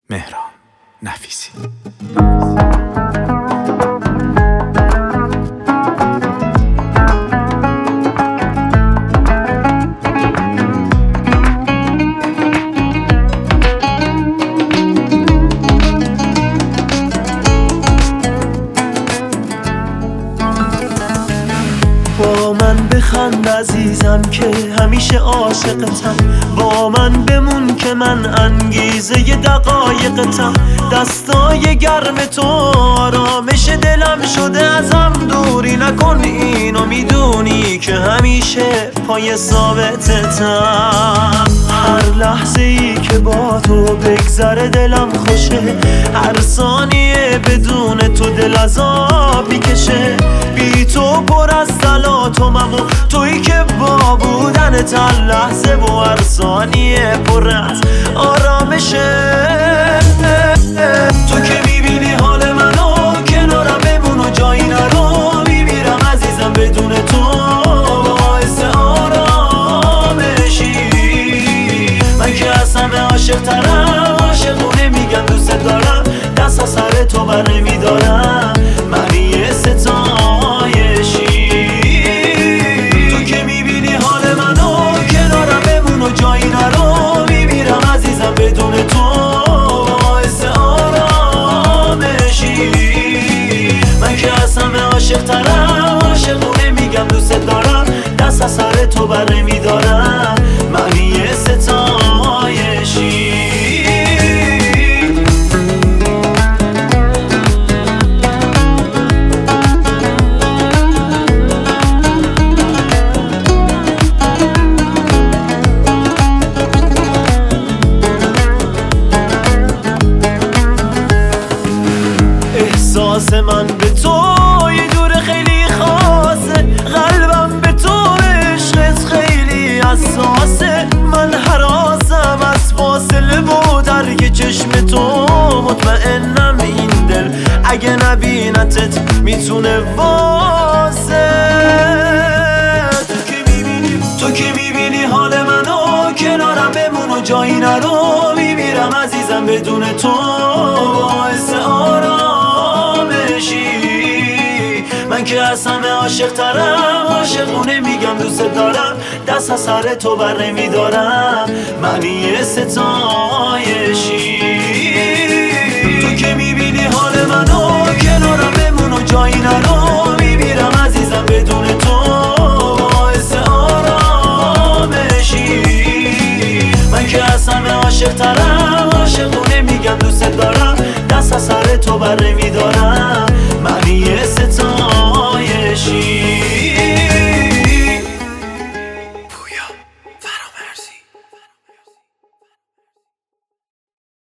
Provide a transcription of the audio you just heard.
مهران نفیسی. با من بخند عزیزم که همیشه عاشقتم، با من بمون که من انگیزه دقایقتم. دستای گرم تو آرامش دلم شده، ازم دوری نکن اینو میدونی که همیشه پای ثابتتم. هر لحظه ای که با تو بگذره دلم خوشه، هر ثانیه بدون تو دل از آب میکشه. بی تو پر از تلاطمم و تویی که با بودنت هر لحظه و هر ثانیه پر از آرامشه. تو که میبینی حال منو، کنارم بمون و جایی نرو. میمیرم عزیزم بدون تو، باعث آرامشی. من که از همه عاشق ترم، عاشقونه میگم دوست دارم. دست از سر تو بر نمیدارم، معنی ستایشی. تو که میبینی حال منو، کنارم بمون و جایی نرو. میمیرم عزیزم بدون تو، باعث آرامشی. من که از همه عاشق ترم، عاشقونه میگم دوست دارم. دست از سر تو بر نمیدارم، معنی ستایشی. احساس من به تو یه جور خیلی خاصه، قلبم به تو عشقت خیلی حساسه. من هراسم از فاصله و درک چشم تو، مطمئنم این دل اگه نبینتت میتونه واسه. تو که میبینی حال منو، کنارم بمون و جایی نرو. میمیرم عزیزم بدون تو، باعث آرامشی. من که از همه عاشق ترم، عاشقونه میگم دوست دارم. دست از سر تو بر نمیدارم، معنی ستایشی. تو که میبینی حال منو، کنارم بمون و جایی نرو. میمیرم عزیزم بدون تو، باعث آرامشی. من که از همه عاشق ترم، عاشقونه میگم دوست دارم. دست از سر تو بر نمیدارم.